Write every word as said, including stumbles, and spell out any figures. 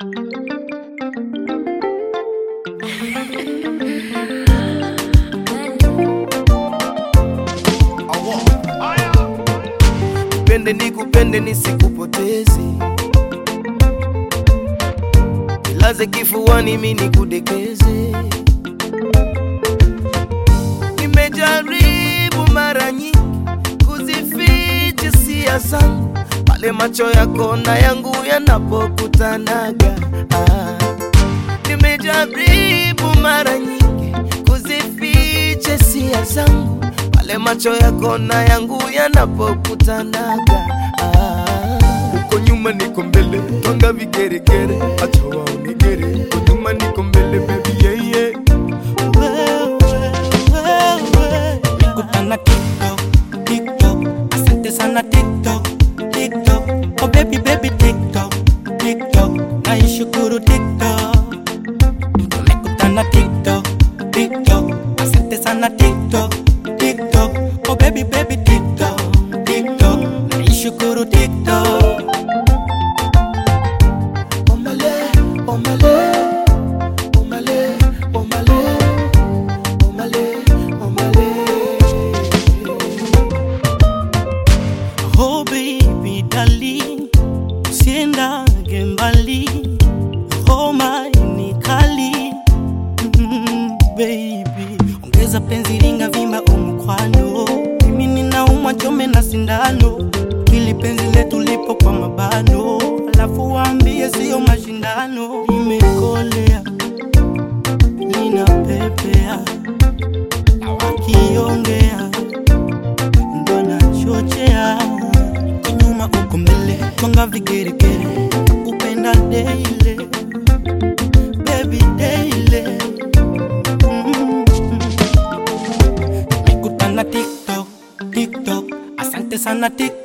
Nipende nikupende nisikupoteze, nilaze kifuani mimi nikudekeze. Nimejaribu mara nyingi kuzificha hisia zangu, pale macho yako na yangu yanapokutanaga. Ah. Nimejaribu mara nyingi kuzificha hisia zangu, pale macho yako na yangu yanapokutanaga. Ah. Uko nyuma niko mbele, twanga vigeregere, acha wao nigere. Uko nyuma niko mbele baby yeah yeah. Nikutana TikTok, TikTok, asante sana TikTok, TikTok. Oh baby baby TikTok, TikTok, naishukuru TikTok. Nikutana TikTok, TikTok, asante sana TikTok, TikTok. Oh baby baby TikTok, TikTok, naishukuru TikTok. Omale, omale, omale, omale, omale, omale. Oh baby darling, usiendage mbali. Oh my ni kali, mm, baby. Ongeza penzi ringa vimba umkwano, mimi ninaumwa chome na sindano. Kili penzi letu lipo kwa mabano, alafu waambie sio mashindano. Nimekolea, ninapepea, na wakiongea ndo nachochea. Uko nyuma uko mbele, twanga vigeregere, upenda daily, baby daily. Mm-hmm. Nikutana TikTok, TikTok, asante sana TikTok.